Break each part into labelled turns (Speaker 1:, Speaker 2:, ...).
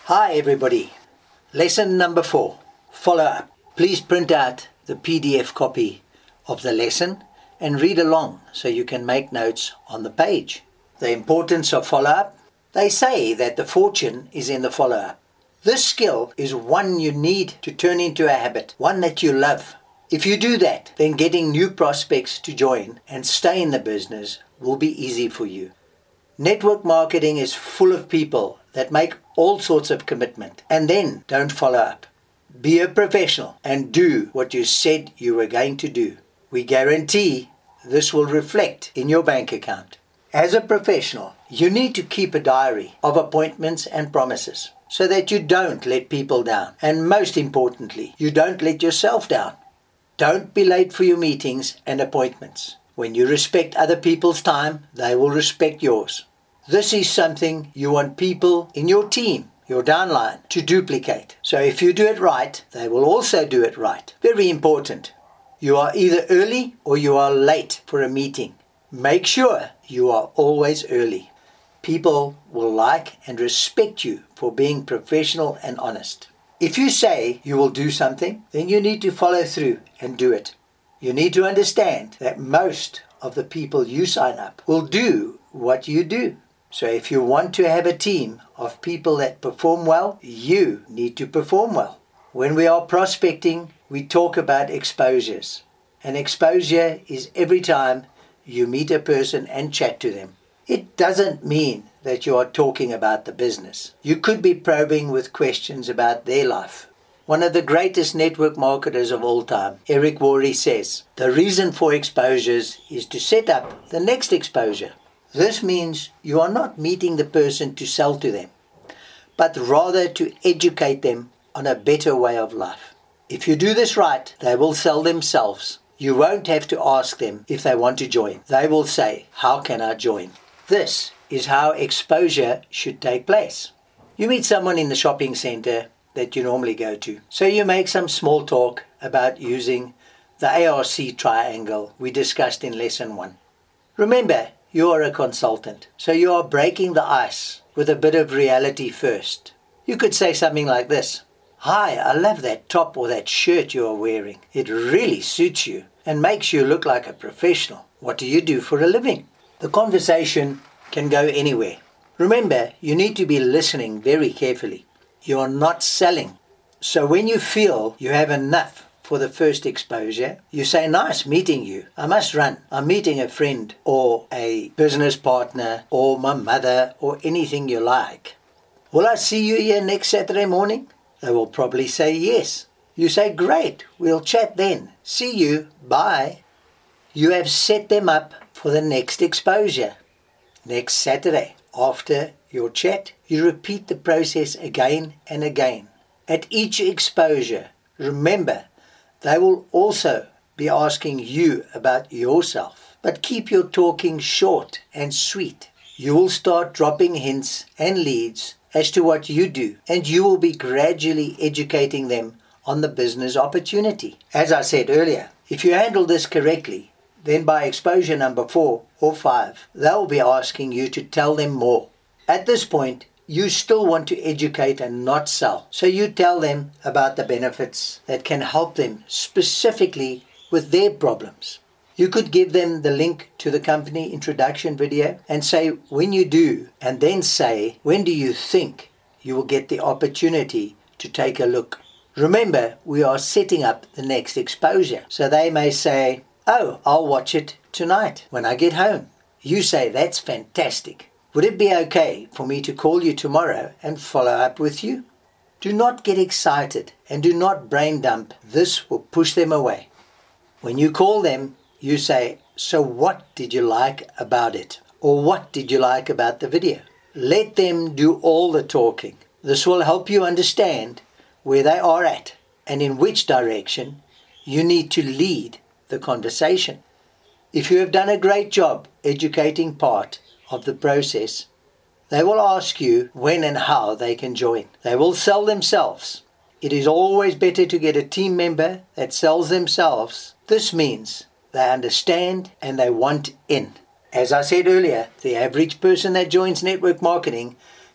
Speaker 1: Hi everybody. Lesson number 4. Follow up. Please print out the PDF copy of the lesson and read along so you can make notes on the page. The importance of follow-up. They say that the fortune is in the follow-up. This skill is one you need to turn into a habit, one that you love. If you do that, then getting new prospects to join and stay in the business will be easy for you. Network marketing is full of people that make all sorts of commitment and then don't follow up. Be a professional and do what you said you were going to do. We guarantee this will reflect in your bank account. As a professional, you need to keep a diary of appointments and promises so that you don't let people down. And most importantly, you don't let yourself down. Don't be late for your meetings and appointments. When you respect other people's time, they will respect yours. This is something you want people in your team, your downline, to duplicate. So if you do it right, they will also do it right. Very important. You are either early or you are late for a meeting. Make sure you are always early. People will like and respect you for being professional and honest. If you say you will do something, then you need to follow through and do it. You need to understand that most of the people you sign up will do what you do. So if you want to have a team of people that perform well, you need to perform well. When we are prospecting, we talk about exposures. An exposure is every time you meet a person and chat to them. It doesn't mean that you are talking about the business. You could be probing with questions about their life. One of the greatest network marketers of all time, Eric Worre, says, the reason for exposures is to set up the next exposure. This means you are not meeting the person to sell to them, but rather to educate them on a better way of life. If you do this right, they will sell themselves. You won't have to ask them if they want to join. They will say, how can I join? This is how exposure should take place. You meet someone in the shopping center that you normally go to. So you make some small talk about using the ARC triangle we discussed in lesson 1. Remember, you are a consultant, so you are breaking the ice with a bit of reality first. You could say something like this. Hi, I love that top or that shirt you are wearing. It really suits you and makes you look like a professional. What do you do for a living? The conversation can go anywhere. Remember, you need to be listening very carefully. You are not selling. So when you feel you have enough for the first exposure, you say, nice meeting you. I must run. I'm meeting a friend or a business partner or my mother or anything you like. Will I see you here next Saturday morning? They will probably say yes. You say, great, we'll chat then. See you, bye. You have set them up for the next exposure. Next Saturday, after your chat, you repeat the process again and again. At each exposure, remember, they will also be asking you about yourself. But keep your talking short and sweet. You will start dropping hints and leads as to what you do, and you will be gradually educating them on the business opportunity. As I said earlier, if you handle this correctly, then by exposure number 4 or 5, they'll be asking you to tell them more. At this point, you still want to educate and not sell. So you tell them about the benefits that can help them specifically with their problems. You could give them the link to the company introduction video and say when you do, and then say when do you think you will get the opportunity to take a look. Remember, we are setting up the next exposure. So they may say, oh, I'll watch it tonight when I get home. You say, that's fantastic. Would it be okay for me to call you tomorrow and follow up with you? Do not get excited and do not brain dump. This will push them away. When you call them, you say, so what did you like about it? Or what did you like about the video? Let them do all the talking. This will help you understand where they are at and in which direction you need to lead the conversation. If you have done a great job educating part of the process, they will ask you when and how they can join. They will sell themselves. It is always better to get a team member that sells themselves. This means they understand and they want in. As I said earlier, the average person that joins network marketing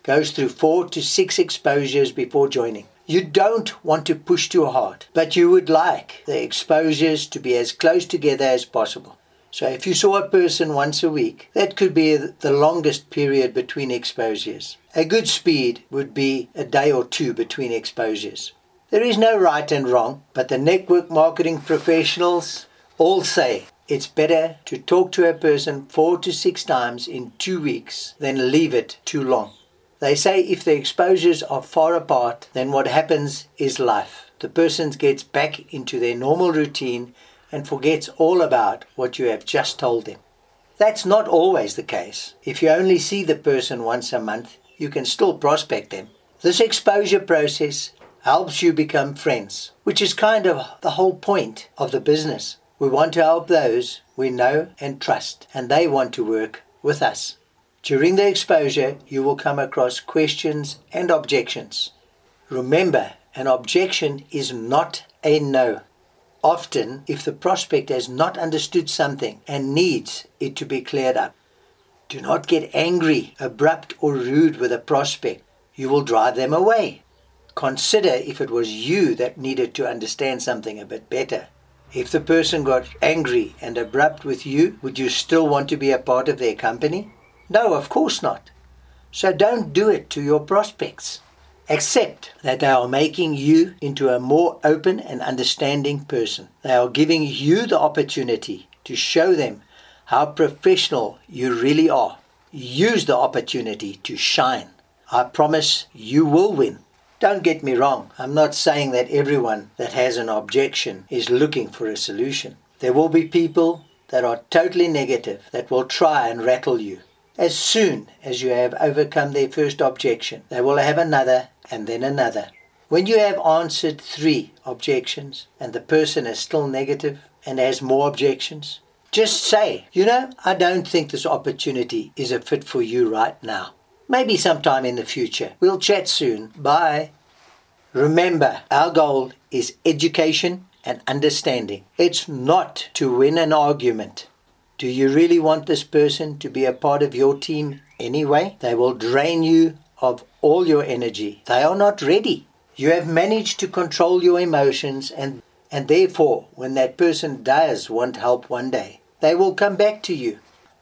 Speaker 1: goes through 4 to 6 exposures before joining. You don't want to push too hard, but you would like the exposures to be as close together as possible. So if you saw a person once a week, that could be the longest period between exposures. A good speed would be a day or two between exposures. There is no right and wrong, but the network marketing professionals all say it's better to talk to a person 4 to 6 times in 2 weeks than leave it too long. They say if the exposures are far apart, then what happens is life. The person gets back into their normal routine and forgets all about what you have just told them. That's not always the case. If you only see the person once a month, you can still prospect them. This exposure process helps you become friends, which is kind of the whole point of the business. We want to help those we know and trust, and they want to work with us. During the exposure, you will come across questions and objections. Remember, an objection is not a no. Often, if the prospect has not understood something and needs it to be cleared up, do not get angry, abrupt or rude with a prospect. You will drive them away. Consider if it was you that needed to understand something a bit better. If the person got angry and abrupt with you, would you still want to be a part of their company? No, of course not. So don't do it to your prospects. Accept that they are making you into a more open and understanding person. They are giving you the opportunity to show them how professional you really are. Use the opportunity to shine. I promise you will win. Don't get me wrong, I'm not saying that everyone that has an objection is looking for a solution. There will be people that are totally negative that will try and rattle you. As soon as you have overcome their first objection, they will have another and then another. When you have answered 3 objections and the person is still negative and has more objections, just say, I don't think this opportunity is a fit for you right now. Maybe sometime in the future. We'll chat soon. Bye. Remember, our goal is education and understanding. It's not to win an argument. Do you really want this person to be a part of your team anyway? They will drain you of all your energy. They are not ready. You have managed to control your emotions and therefore, when that person does want help one day, they will come back to you.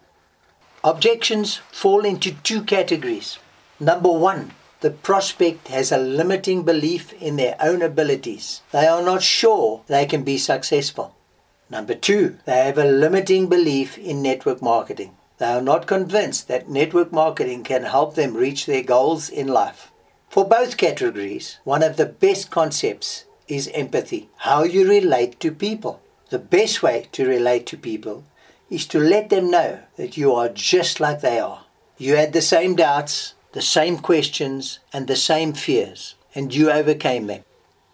Speaker 1: Objections fall into 2 categories. Number 1, the prospect has a limiting belief in their own abilities. They are not sure they can be successful. Number 2, they have a limiting belief in network marketing. They are not convinced that network marketing can help them reach their goals in life. For both categories, one of the best concepts is empathy, how you relate to people. The best way to relate to people is to let them know that you are just like they are. You had the same doubts, the same questions, and the same fears, and you overcame them.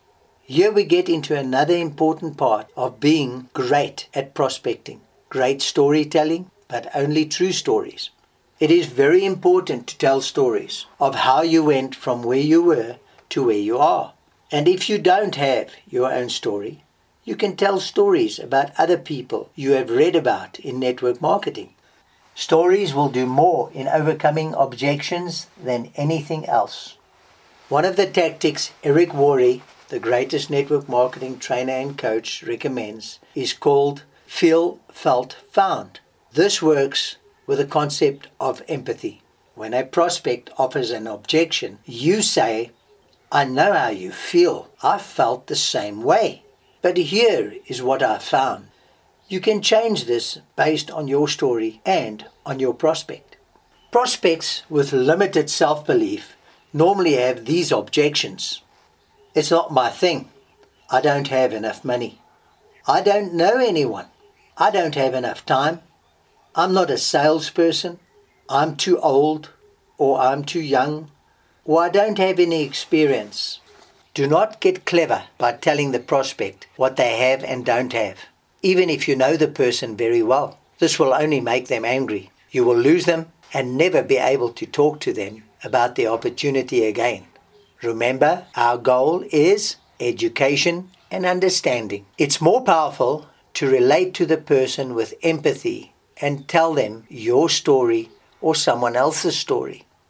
Speaker 1: Here we get into another important part of being great at prospecting. Great storytelling, but only true stories. It is very important to tell stories of how you went from where you were to where you are. And if you don't have your own story, you can tell stories about other people you have read about in network marketing. Stories will do more in overcoming objections than anything else. One of the tactics Eric Worre, the greatest network marketing trainer and coach, recommends is called Feel, Felt, Found. This works with the concept of empathy. When a prospect offers an objection, you say, I know how you feel. I felt the same way. But here is what I found. You can change this based on your story and on your prospect. Prospects with limited self-belief normally have these objections. It's not my thing. I don't have enough money. I don't know anyone. I don't have enough time. I'm not a salesperson. I'm too old, or I'm too young, or I don't have any experience. Do not get clever by telling the prospect what they have and don't have, even if you know the person very well. This will only make them angry. You will lose them and never be able to talk to them about the opportunity again. Remember, our goal is education and understanding. It's more powerful to relate to the person with empathy and tell them your story or someone else's story.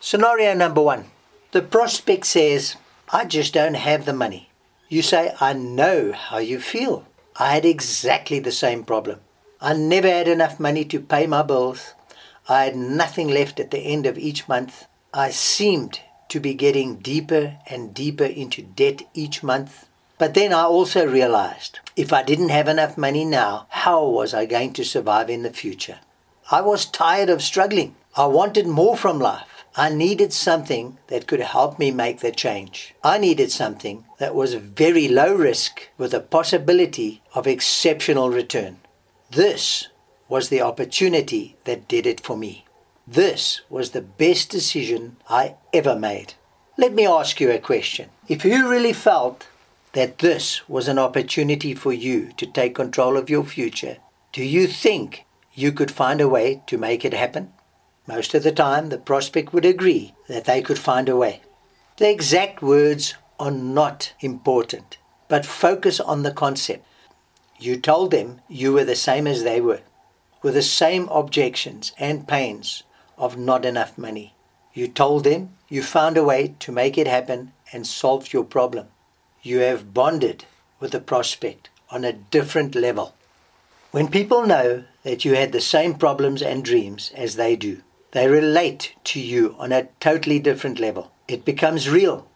Speaker 1: Scenario number 1. The prospect says, I just don't have the money. You say, I know how you feel. I had exactly the same problem. I never had enough money to pay my bills. I had nothing left at the end of each month. I seemed to be getting deeper and deeper into debt each month. But then I also realized, if I didn't have enough money now, how was I going to survive in the future? I was tired of struggling. I wanted more from life. I needed something that could help me make the change. I needed something that was very low risk with a possibility of exceptional return. This was the opportunity that did it for me. This was the best decision I ever made. Let me ask you a question. If you really felt that this was an opportunity for you to take control of your future, do you think you could find a way to make it happen? Most of the time, the prospect would agree that they could find a way. The exact words are not important, but focus on the concept. You told them you were the same as they were, with the same objections and pains of not enough money. You told them you found a way to make it happen and solved your problem. You have bonded with the prospect on a different level. When people know that you had the same problems and dreams as they do, they relate to you on a totally different level. It becomes real.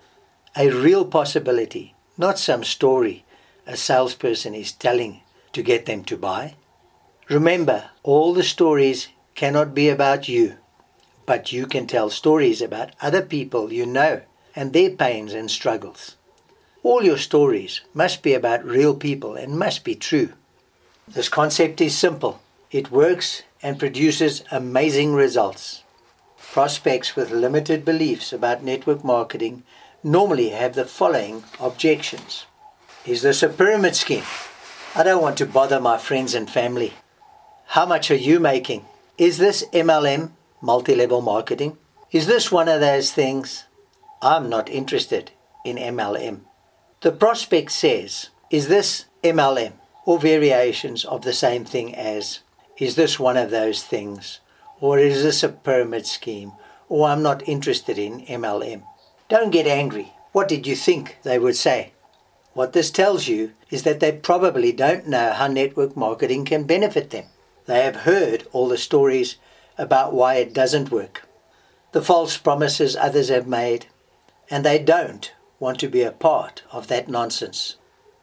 Speaker 1: A real possibility, not some story a salesperson is telling to get them to buy. Remember, all the stories cannot be about you, but you can tell stories about other people you know and their pains and struggles. All your stories must be about real people and must be true. This concept is simple. It works and produces amazing results. Prospects with limited beliefs about network marketing normally have the following objections. Is this a pyramid scheme? I don't want to bother my friends and family. How much are you making? Is this MLM, multi-level marketing? Is this one of those things? I'm not interested in MLM. The prospect says, is this MLM or variations of the same thing as? Is this one of those things? Or is this a pyramid scheme? Or I'm not interested in MLM. Don't get angry. What did you think they would say? What this tells you is that they probably don't know how network marketing can benefit them. They have heard all the stories about why it doesn't work, the false promises others have made, and they don't want to be a part of that nonsense.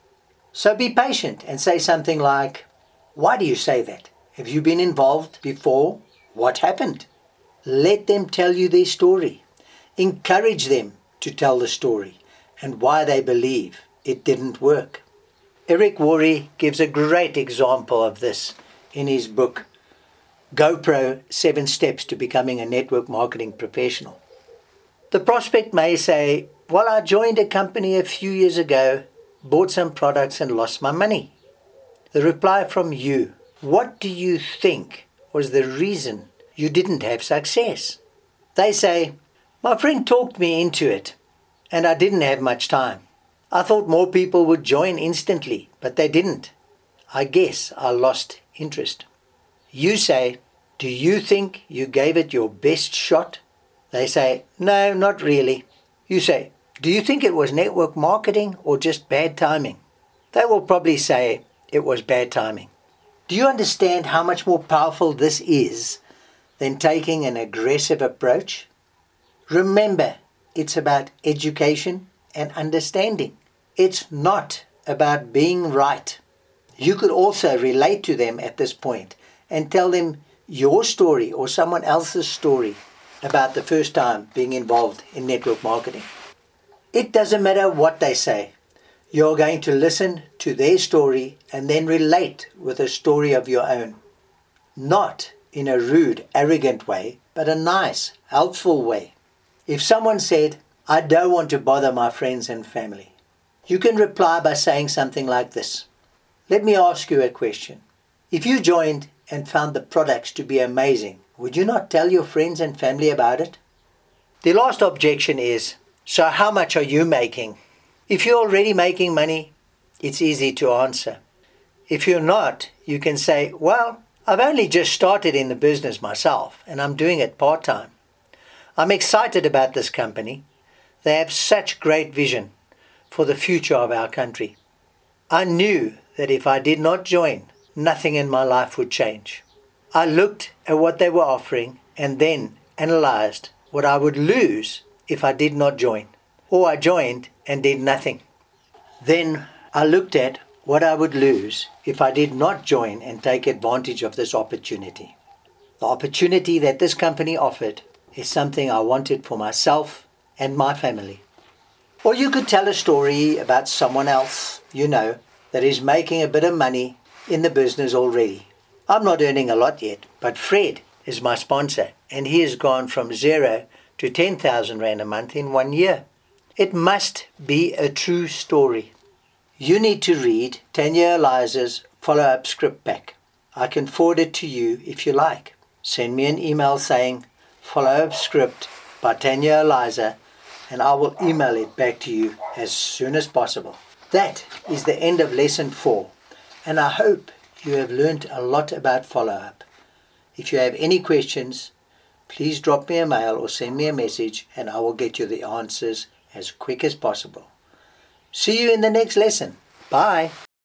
Speaker 1: So be patient and say something like, why do you say that? Have you been involved before? What happened? Let them tell you their story. Encourage them to tell the story and why they believe it didn't work. Eric Worre gives a great example of this in his book, GoPro 7 Steps to Becoming a Network Marketing Professional. The prospect may say, well, I joined a company a few years ago, bought some products and lost my money. The reply from you, what do you think was the reason you didn't have success? They say, my friend talked me into it and I didn't have much time. I thought more people would join instantly, but they didn't. I guess I lost interest. You say, do you think you gave it your best shot? They say, no, not really. You say, do you think it was network marketing or just bad timing? They will probably say it was bad timing. Do you understand how much more powerful this is than taking an aggressive approach? Remember, it's about education and understanding. It's not about being right. You could also relate to them at this point and tell them your story or someone else's story about the first time being involved in network marketing. It doesn't matter what they say. You're going to listen to their story and then relate with a story of your own. Not in a rude, arrogant way, but a nice, helpful way. If someone said, I don't want to bother my friends and family, you can reply by saying something like this. Let me ask you a question. If you joined and found the products to be amazing, would you not tell your friends and family about it? The last objection is, so how much are you making? If you're already making money, it's easy to answer. If you're not, you can say, well, I've only just started in the business myself and I'm doing it part-time. I'm excited about this company. They have such great vision for the future of our country. I knew that if I did not join, nothing in my life would change. I looked at what they were offering and then analyzed what I would lose if I did not join, or I joined and did nothing. Then I looked at what I would lose if I did not join and take advantage of this opportunity. The opportunity that this company offered is something I wanted for myself and my family. Or you could tell a story about someone else you know that is making a bit of money in the business already. I'm not earning a lot yet, but Fred is my sponsor and he has gone from 0 to 10,000 Rand a month in 1 year. It must be a true story. You need to read Tanya Eliza's follow-up script pack. I can forward it to you if you like. Send me an email saying follow-up script by Tanya Eliza and I will email it back to you as soon as possible. That is the end of lesson 4 and I hope you have learned a lot about follow-up. If you have any questions, please drop me a mail or send me a message and I will get you the answers as quick as possible. See you in the next lesson. Bye.